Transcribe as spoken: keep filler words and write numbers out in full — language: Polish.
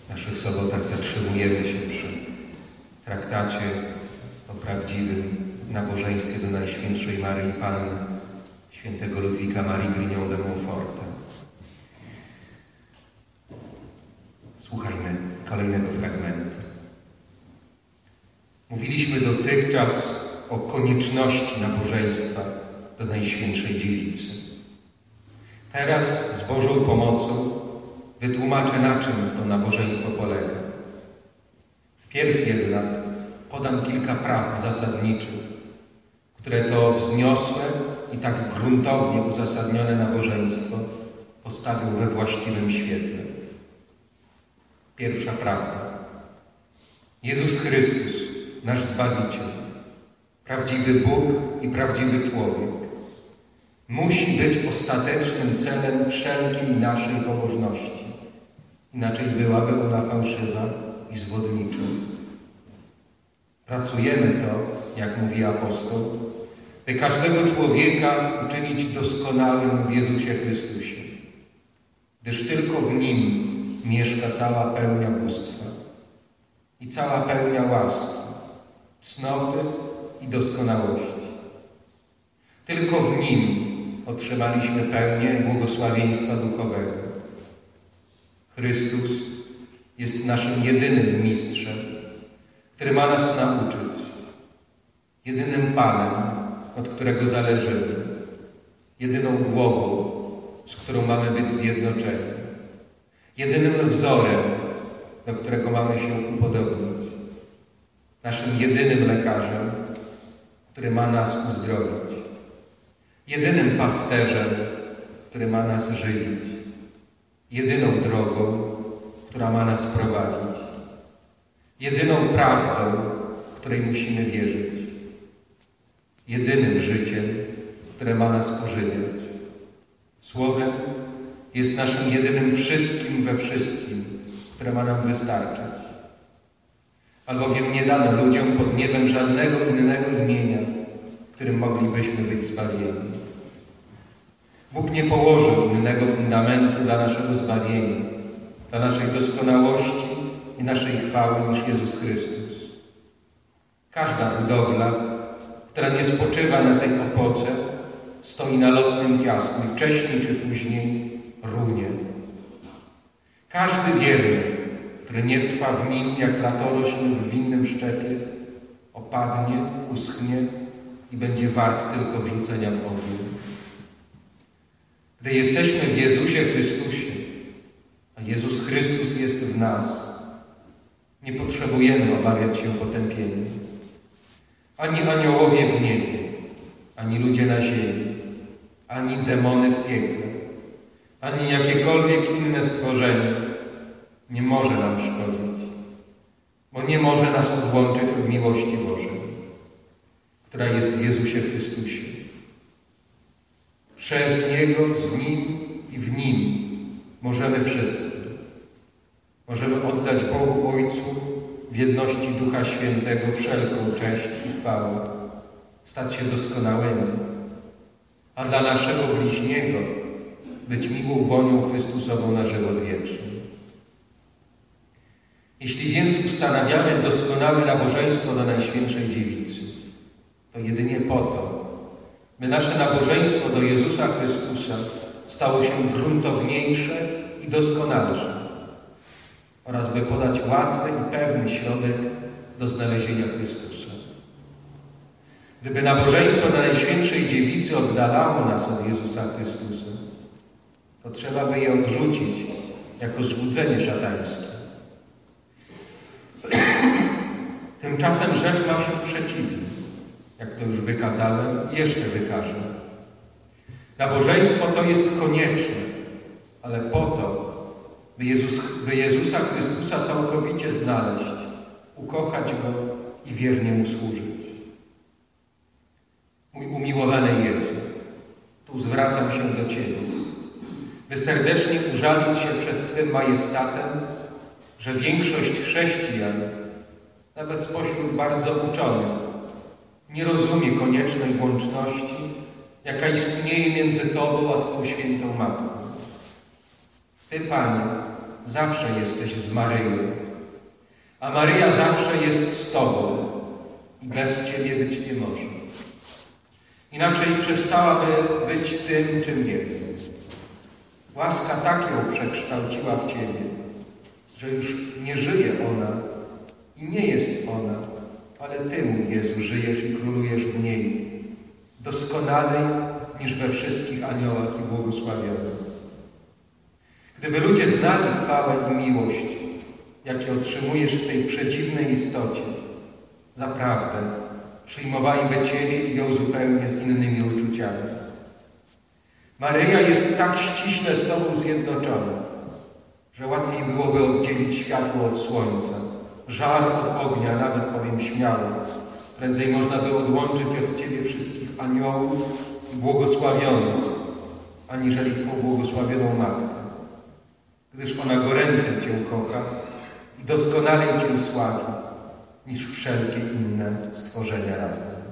W naszych sobotach zatrzymujemy się przy traktacie o prawdziwym nabożeństwie do Najświętszej Maryi Panny, świętego Ludwika Marii Grignon de Montforta. Słuchajmy kolejnego fragmentu. Mówiliśmy dotychczas o konieczności nabożeństwa do Najświętszej Dziewicy. Teraz z Bożą pomocą wytłumaczę, na czym to nabożeństwo polega. Wpierw jednak podam kilka prawd zasadniczych, które to wzniosłe i tak gruntownie uzasadnione nabożeństwo postawią we właściwym świetle. Pierwsza prawda. Jezus Chrystus, nasz Zbawiciel, prawdziwy Bóg i prawdziwy człowiek, musi być ostatecznym celem wszelkiej naszej pobożności. Inaczej byłaby ona fałszywa i zwodnicza. Pracujemy to, jak mówi apostoł, by każdego człowieka uczynić doskonałym w Jezusie Chrystusie, gdyż tylko w Nim mieszka cała pełnia bóstwa i cała pełnia łaski, cnoty i doskonałości. Tylko w Nim otrzymaliśmy pełnię błogosławieństwa duchowego. Chrystus jest naszym jedynym mistrzem, który ma nas nauczyć, jedynym Panem, od którego zależymy, jedyną głową, z którą mamy być zjednoczeni, jedynym wzorem, do którego mamy się upodobnić, naszym jedynym lekarzem, który ma nas uzdrowić, jedynym pasterzem, który ma nas żywić, jedyną drogą, która ma nas prowadzić, jedyną prawdą, której musimy wierzyć, jedynym życiem, które ma nas pożywiać. Słowem jest naszym jedynym wszystkim we wszystkim, które ma nam wystarczyć. Albowiem nie dano ludziom pod niebem żadnego innego imienia, którym moglibyśmy być zbawieni. Bóg nie położył innego fundamentu dla naszego zbawienia, dla naszej doskonałości i naszej chwały niż Jezus Chrystus. Każda budowla, która nie spoczywa na tej opoce, stoi na lotnym piasku i wcześniej czy później runie. Każdy wierny, który nie trwa w nim jak latorośl w winnym szczepie, opadnie, uschnie i będzie wart tylko wrzucenia w ogień. Gdy jesteśmy w Jezusie Chrystusie, a Jezus Chrystus jest w nas, nie potrzebujemy obawiać się potępienia. Ani aniołowie w niebie, ani ludzie na ziemi, ani demony w piekle, ani jakiekolwiek inne stworzenie nie może nam szkodzić, bo nie może nas odłączyć od miłości Bożej, która jest w Jezusie Chrystusie. Przez Niego, z Nim i w Nim możemy wszystko. Możemy oddać Bogu Ojcu w jedności Ducha Świętego wszelką cześć i chwałę, stać się doskonałymi, a dla naszego bliźniego być miłą wonią Chrystusową na żywot wieczny. Jeśli więc ustanawiamy doskonałe nabożeństwo do Najświętszej Dziewicy, to jedynie po to, by nasze nabożeństwo do Jezusa Chrystusa stało się gruntowniejsze i doskonalsze oraz by podać łatwy i pewny środek do znalezienia Chrystusa. Gdyby nabożeństwo do Najświętszej Dziewicy oddalało nas od Jezusa Chrystusa, to trzeba by je odrzucić jako złudzenie szatańskie. Tymczasem rzecz ma się przeciwnie, jak to już wykazałem i jeszcze wykażę. Nabożeństwo to jest konieczne, ale po to, by, Jezus, by Jezusa Chrystusa całkowicie znaleźć, ukochać Go i wiernie Mu służyć. Mój umiłowany Jezu, tu zwracam się do Ciebie, by serdecznie użalić się przed Twym majestatem, że większość chrześcijan, nawet spośród bardzo uczonych, nie rozumie koniecznej łączności, jaka istnieje między Tobą a Twą świętą Matką. Ty, Panie, zawsze jesteś z Maryją, a Maryja zawsze jest z Tobą i bez Ciebie być nie może. Inaczej przestałaby być tym, czym jest. Łaska tak ją przekształciła w Ciebie, że już nie żyje ona i nie jest ona, ale Ty, mój Jezu, żyjesz i królujesz w niej, doskonalej niż we wszystkich aniołach i błogosławionych. Gdyby ludzie znali chwałę i miłość, jakie otrzymujesz w tej przedziwnej istocie, zaprawdę przyjmowaliby Ciebie i ją zupełnie z innymi uczuciami. Maryja jest tak ściśle z Tobą zjednoczona, że łatwiej byłoby oddzielić światło od słońca, żar od ognia, nawet powiem śmiało. Prędzej można by odłączyć od Ciebie wszystkich aniołów błogosławionych, aniżeli Twą błogosławioną Matkę, gdyż ona goręce Cię kocha i doskonalej Cię sławi niż wszelkie inne stworzenia razem.